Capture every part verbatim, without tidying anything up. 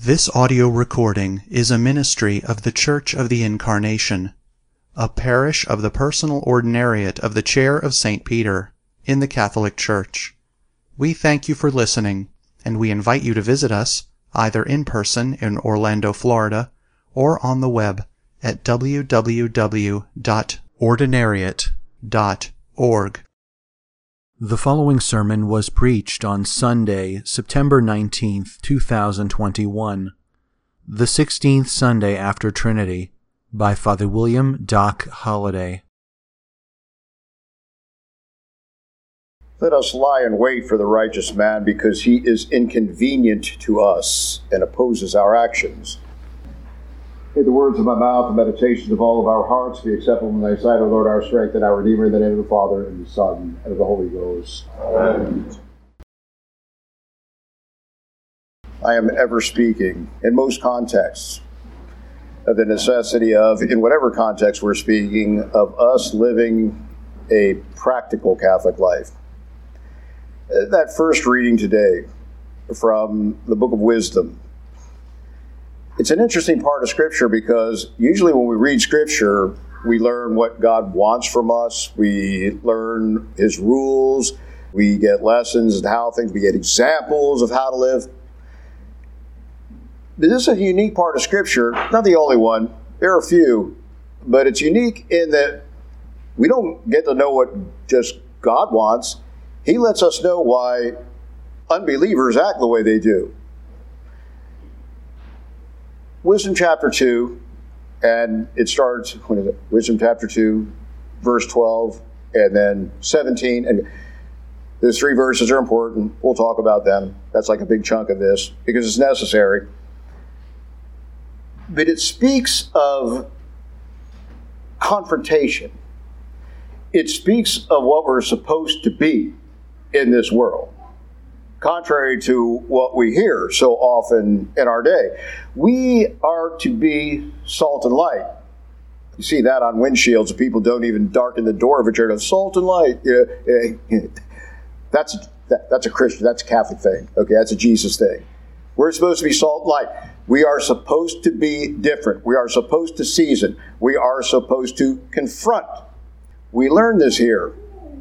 This audio recording is a ministry of the Church of the Incarnation, a parish of the Personal Ordinariate of the Chair of Saint Peter, in the Catholic Church. We thank you for listening, and we invite you to visit us, either in person in Orlando, Florida, or on the web at w w w dot ordinariate dot org. The following sermon was preached on Sunday, September nineteenth, two thousand twenty-one, the sixteenth Sunday after Trinity, by Father William Doc Holliday. Let us lie in wait for the righteous man, because he is inconvenient to us and opposes our actions. May the words of my mouth and meditations of all of our hearts be acceptable in thy sight, O Lord, our strength and our Redeemer, in the name of the Father, and the Son, and of the Holy Ghost. Amen. I am ever speaking, in most contexts, of the necessity of, in whatever context we're speaking, of us living a practical Catholic life. That first reading today from the Book of Wisdom, it's an interesting part of Scripture, because usually when we read Scripture, we learn what God wants from us, we learn His rules, we get lessons in how things, we get examples of how to live. But this is a unique part of Scripture, not the only one, there are a few, but it's unique in that we don't get to know what just God wants. He lets us know why unbelievers act the way they do. Wisdom chapter two, and it starts, what is it? Wisdom chapter two, verse twelve, and then seventeen. And those three verses are important. We'll talk about them. That's like a big chunk of this, because it's necessary. But it speaks of confrontation. It speaks of what we're supposed to be in this world, contrary to what we hear so often in our day. We are to be salt and light. You see that on windshields. People don't even darken the door of a church. Salt and light. Yeah, that's, that, that's a Christian, that's a Catholic thing. Okay, that's a Jesus thing. We're supposed to be salt and light. We are supposed to be different. We are supposed to season. We are supposed to confront. We learn this here.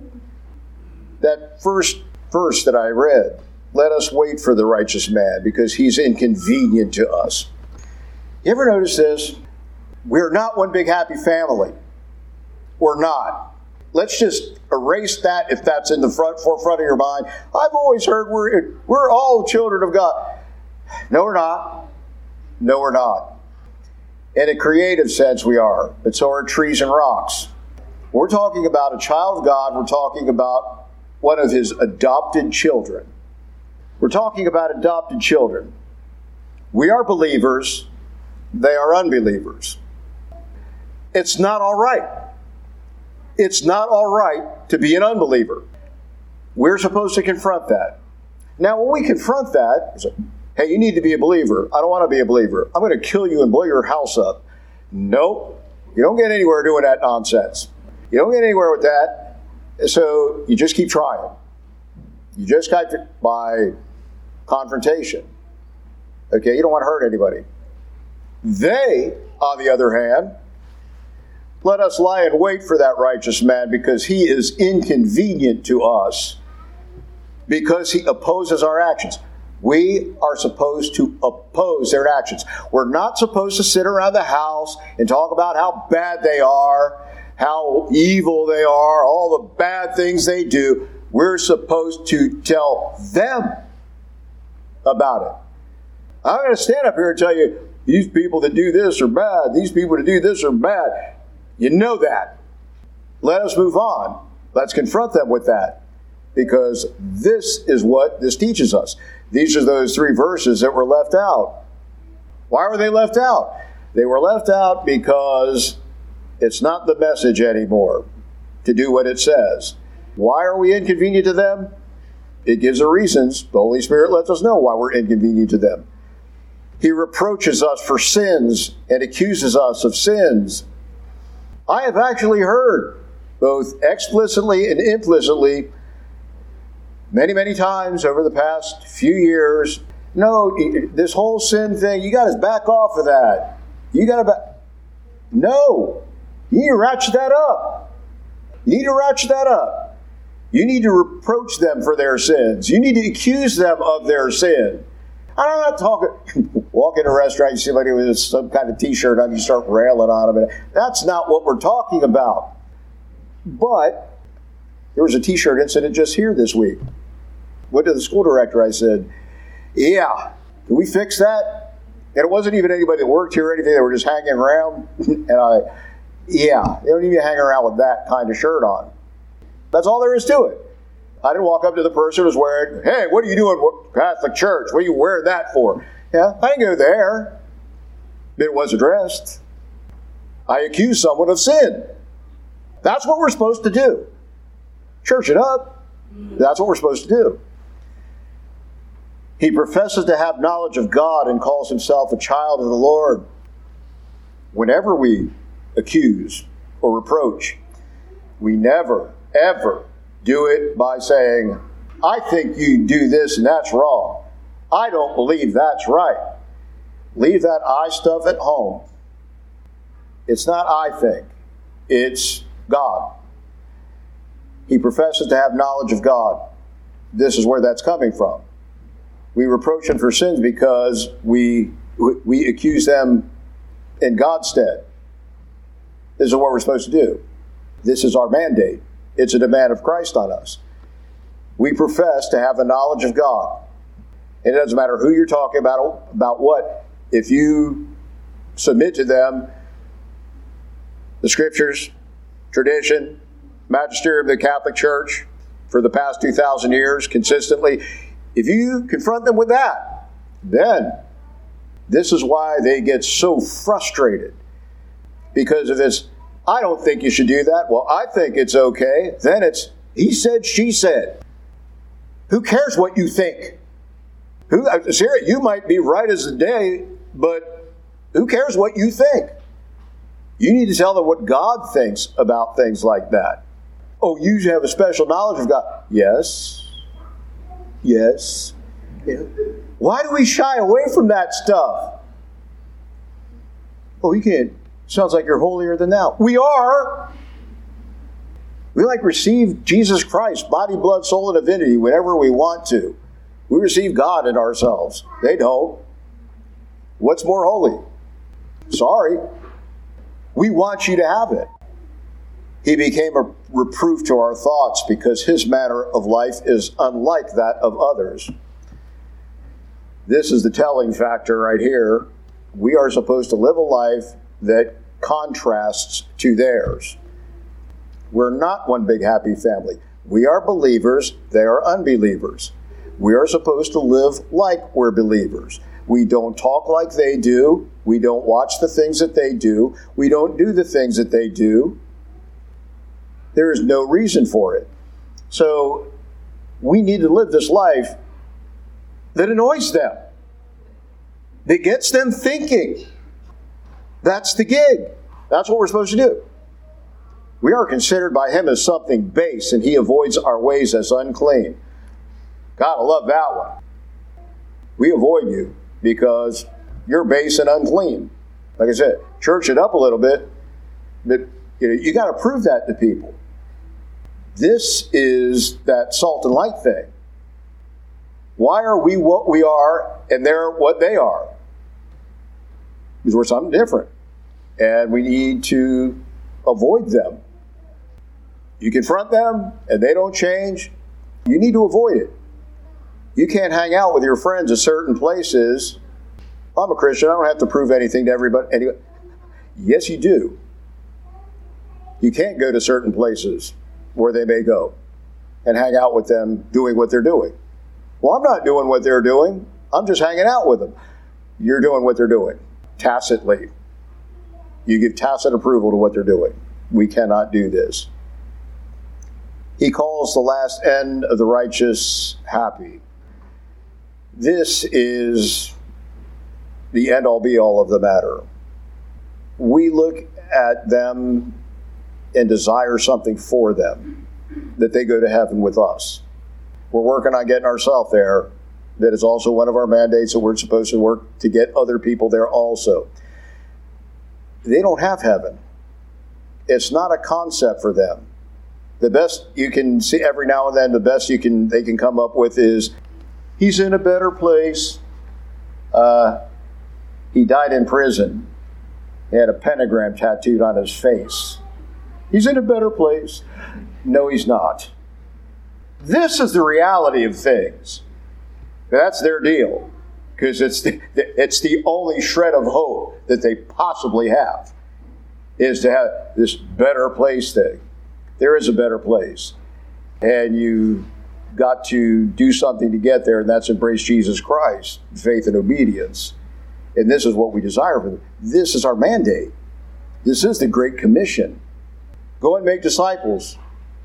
That first verse that I read, let us wait for the righteous man, because he's inconvenient to us. You ever notice this? We're not one big happy family. We're not. Let's just erase that if that's in the front forefront of your mind. I've always heard we're, we're all children of God. No, we're not. No, we're not. In a creative sense, we are. But so are trees and rocks. We're talking about a child of God. We're talking about one of His adopted children. We're talking about adopted children. We are believers. They are unbelievers. It's not all right. It's not all right to be an unbeliever. We're supposed to confront that. Now, when we confront that, it's like, hey, you need to be a believer. I don't want to be a believer. I'm going to kill you and blow your house up. Nope. You don't get anywhere doing that nonsense. You don't get anywhere with that. So you just keep trying. You just got to, by confrontation. Okay, you don't want to hurt anybody. They, on the other hand, let us lie in wait for that righteous man, because he is inconvenient to us, because he opposes our actions. We are supposed to oppose their actions. We're not supposed to sit around the house and talk about how bad they are, how evil they are, all the bad things they do. We're supposed to tell them about it. I'm going to stand up here and tell you, these people that do this are bad, these people that do this are bad. You know that. Let us move on. Let's confront them with that, because this is what this teaches us. These are those three verses that were left out. Why were they left out? They were left out because it's not the message anymore to do what it says. Why are we inconvenient to them? It gives the reasons. The Holy Spirit lets us know why we're inconvenient to them. He reproaches us for sins and accuses us of sins. I have actually heard, both explicitly and implicitly, many, many times over the past few years, No, this whole sin thing, you got to back off of that. You got to back. No. You need to ratchet that up. You need to ratchet that up. You need to reproach them for their sins. You need to accuse them of their sin. I'm not talking, walk in a restaurant, you see somebody with some kind of t-shirt on, you start railing on them. That's not what we're talking about. But there was a t-shirt incident just here this week. Went to the school director, I said, yeah, can we fix that? And it wasn't even anybody that worked here or anything, they were just hanging around. And I, yeah, they don't even hang around with that kind of shirt on. That's all there is to it. I didn't walk up to the person who was wearing, hey, what are you doing at Catholic Church? What are you wearing that for? Yeah, I didn't go there. It was addressed. I accused someone of sin. That's what we're supposed to do. Church it up. That's what we're supposed to do. He professes to have knowledge of God and calls himself a child of the Lord. Whenever we accuse or reproach, we never, ever do it by saying, I think you do this and that's wrong. I don't believe that's right. Leave that I stuff at home. It's not I think. It's God. He professes to have knowledge of God. This is where that's coming from. We reproach them for sins because we we accuse them in God's stead. This is what we're supposed to do. This is our mandate. It's a demand of Christ on us. We profess to have a knowledge of God. And it doesn't matter who you're talking about, about what. If you submit to them the Scriptures, tradition, magisterium of the Catholic Church for the past two thousand years, consistently, if you confront them with that, then this is why they get so frustrated. Because if it's, I don't think you should do that, well, I think it's okay, then it's, he said, she said. Who cares what you think? Who, Sarah, you might be right as the day, but who cares what you think? You need to tell them what God thinks about things like that. Oh, you have a special knowledge of God. Yes. Yes. Yeah. Why do we shy away from that stuff? Oh, you can't. Sounds like you're holier than thou. We are. We like receive Jesus Christ, body, blood, soul, and divinity whenever we want to. We receive God in ourselves. They don't. What's more holy? Sorry. We want you to have it. He became a reproof to our thoughts because his manner of life is unlike that of others. This is the telling factor right here. We are supposed to live a life that contrasts to theirs. We're not one big happy family. We are believers, they are unbelievers. We are supposed to live like we're believers. We don't talk like they do. We don't watch the things that they do. We don't do the things that they do. There is no reason for it. So we need to live this life that annoys them, that gets them thinking. That's the gig. That's what we're supposed to do. We are considered by him as something base, and he avoids our ways as unclean. God, I love that one. We avoid you because you're base and unclean. Like I said, church it up a little bit, but you know, you got to prove that to people. This is that salt and light thing. Why are we what we are and they're what they are? Because we're something different. And we need to avoid them. You confront them and they don't change, you need to avoid it. You can't hang out with your friends at certain places. I'm a Christian, I don't have to prove anything to everybody. Anyway, yes, you do. You can't go to certain places where they may go and hang out with them doing what they're doing. Well, I'm not doing what they're doing. I'm just hanging out with them. You're doing what they're doing, tacitly. You give tacit approval to what they're doing. We cannot do this. He calls the last end of the righteous happy. This is the end-all be-all of the matter. We look at them and desire something for them, that they go to heaven with us. We're working on getting ourselves there. That is also one of our mandates, that we're supposed to work to get other people there also. They don't have heaven. It's not a concept for them. The best you can see every now and then, the best you can they can come up with is, he's in a better place. Uh, he died in prison. He had a pentagram tattooed on his face. He's in a better place. No, he's not. This is the reality of things. That's their deal, because it's the, it's the only shred of hope that they possibly have, is to have this better place thing. There is a better place, and you got to do something to get there, and that's embrace Jesus Christ, faith and obedience. And this is what we desire for them. This is our mandate. This is the Great Commission. Go and make disciples,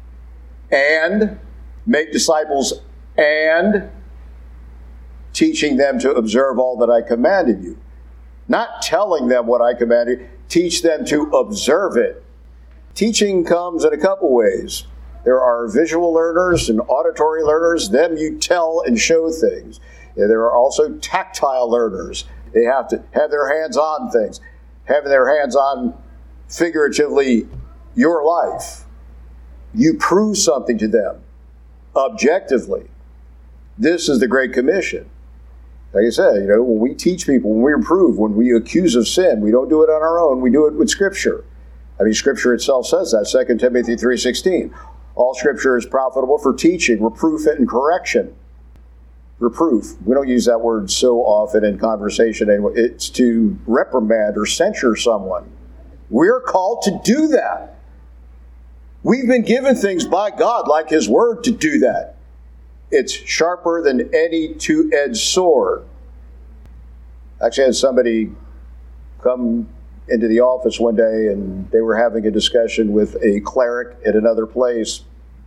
and make disciples, and teaching them to observe all that I commanded you. Not telling them what I commanded, teach them to observe it. Teaching comes in a couple ways. There are visual learners and auditory learners. Them you tell and show things. And there are also tactile learners. They have to have their hands on things. Having their hands on, figuratively, your life. You prove something to them, objectively. This is the Great Commission. Like I said, you know, when we teach people, when we reprove, when we accuse of sin, we don't do it on our own. We do it with Scripture. I mean, Scripture itself says that, Second Timothy three sixteen. All Scripture is profitable for teaching, reproof, and correction. Reproof. We don't use that word so often in conversation anymore. It's to reprimand or censure someone. We're called to do that. We've been given things by God, like His Word, to do that. It's sharper than any two-edged sword. Actually, I had somebody come into the office one day, and they were having a discussion with a cleric at another place.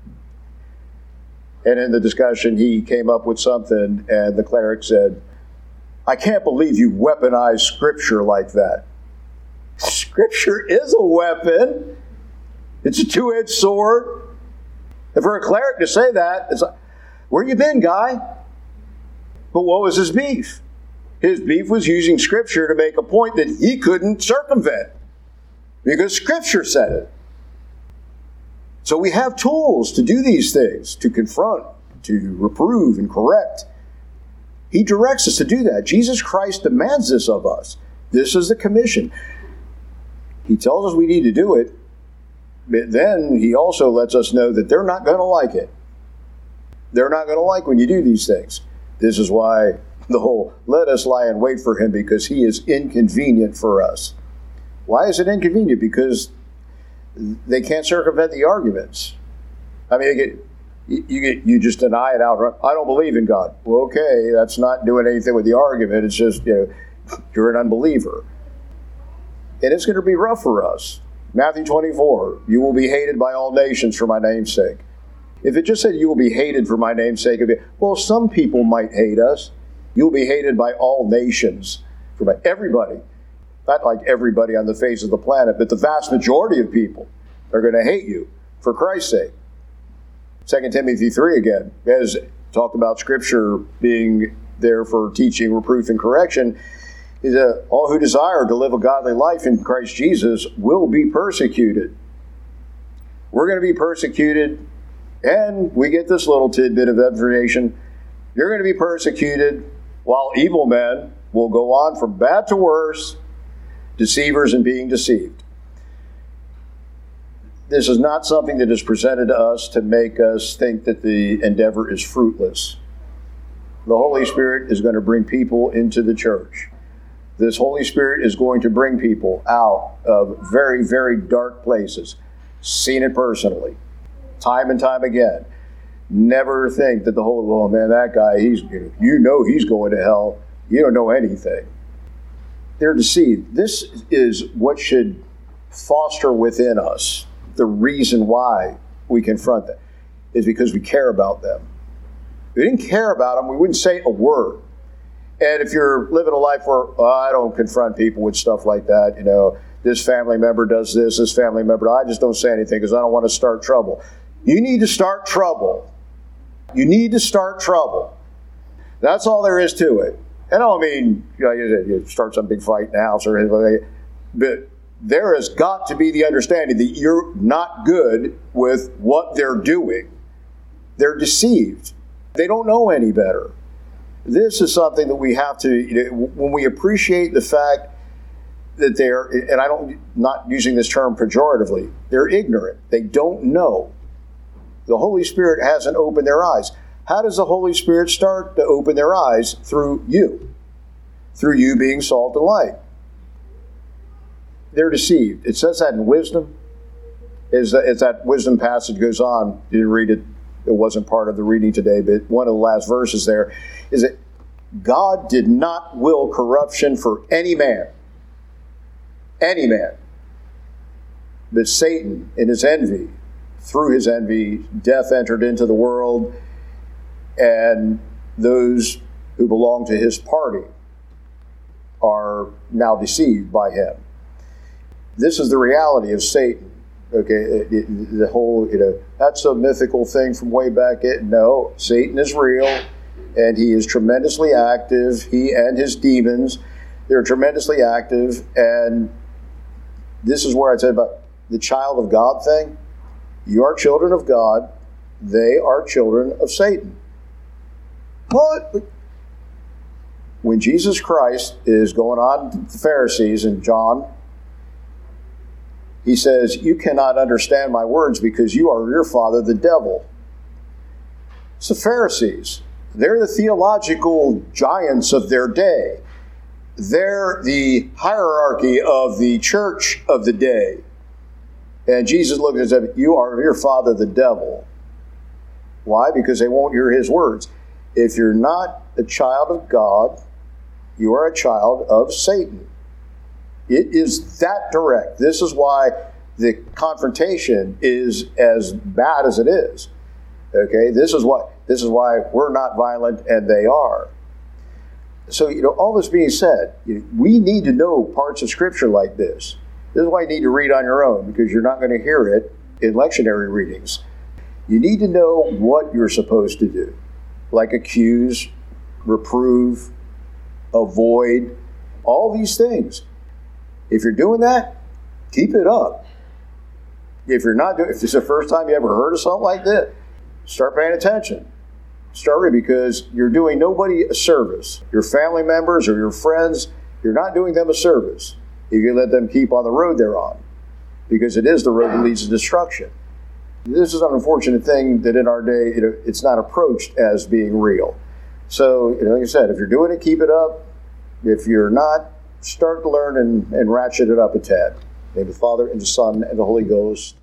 And in the discussion, he came up with something, and the cleric said, I can't believe you weaponized Scripture like that. Scripture is a weapon. It's a two-edged sword. And for a cleric to say that, it's like, where you been, guy? But what was his beef? His beef was using Scripture to make a point that he couldn't circumvent, because Scripture said it. So we have tools to do these things, to confront, to reprove and correct. He directs us to do that. Jesus Christ demands this of us. This is the commission. He tells us we need to do it, but then He also lets us know that they're not going to like it. They're not going to like when you do these things. This is why the whole, let us lie in wait for Him, because He is inconvenient for us. Why is it inconvenient? Because they can't circumvent the arguments. I mean, you get, you get, you just deny it outright. I don't believe in God. Well, okay, that's not doing anything with the argument. It's just, you know, you're an unbeliever. And it's going to be rough for us. Matthew twenty-four, you will be hated by all nations for my name's sake. If it just said you will be hated for my name's sake, well, some people might hate us. You'll be hated by all nations, for my, everybody. Not like everybody on the face of the planet, but the vast majority of people are going to hate you for Christ's sake. Second Timothy three again, as talked about Scripture being there for teaching, reproof, and correction, is that all who desire to live a godly life in Christ Jesus will be persecuted. We're going to be persecuted, and we get this little tidbit of information. You're going to be persecuted while evil men will go on from bad to worse, deceivers and being deceived. This is not something that is presented to us to make us think that the endeavor is fruitless. The Holy Spirit is going to bring people into the church. This Holy Spirit is going to bring people out of very, very dark places. Seen it personally, time and time again. Never think that the whole, oh man, that guy, he's, you know he's going to hell. You don't know anything. They're deceived. This is what should foster within us the reason why we confront them, is because we care about them. If we didn't care about them, we wouldn't say a word. And if you're living a life where, oh, I don't confront people with stuff like that, you know, this family member does this, this family member, I just don't say anything because I don't want to start trouble. You need to start trouble. You need to start trouble. That's all there is to it. And I don't mean, you know, you start some big fight in the house or anything like that, but there has got to be the understanding that you're not good with what they're doing. They're deceived. They don't know any better. This is something that we have to, you know, when we appreciate the fact that they're, and I don't, not using this term pejoratively, they're ignorant. They don't know. The Holy Spirit hasn't opened their eyes. How does the Holy Spirit start to open their eyes? Through you. Through you being salt and light. They're deceived. It says that in Wisdom. As, as that Wisdom passage goes on, you didn't read it, it wasn't part of the reading today, but one of the last verses there is that God did not will corruption for any man. Any man. But Satan, in his envy, through his envy, death entered into the world, and those who belong to his party are now deceived by him. This is the reality of Satan. Okay, it, it, the whole, you know, that's a mythical thing from way back. It, no, Satan is real, and he is tremendously active. He and his demons, they're tremendously active, and this is where I said about the child of God thing. You are children of God. They are children of Satan. But when Jesus Christ is going on to the Pharisees in John, he says, you cannot understand my words because you are your father, the devil. It's the Pharisees. They're the theological giants of their day. They're the hierarchy of the church of the day. And Jesus looked and said, you are your father, the devil. Why? Because they won't hear his words. If you're not a child of God, you are a child of Satan. It is that direct. This is why the confrontation is as bad as it is. Okay, this is what this is why we're not violent and they are. So, you know, all this being said, you know, we need to know parts of Scripture like this. This is why you need to read on your own, because you're not going to hear it in lectionary readings. You need to know what you're supposed to do, like accuse, reprove, avoid, all these things. If you're doing that, keep it up. If you're not doing, if this is the first time you ever heard of something like that, start paying attention. Start reading, because you're doing nobody a service. Your family members or your friends, you're not doing them a service. You can let them keep on the road they're on, because it is the road that leads to destruction. This is an unfortunate thing that in our day, you know, it's not approached as being real. So, you know, like I said, if you're doing it, keep it up. If you're not, start to learn and, and ratchet it up a tad. In the name of the Father, and the Son, and the Holy Ghost.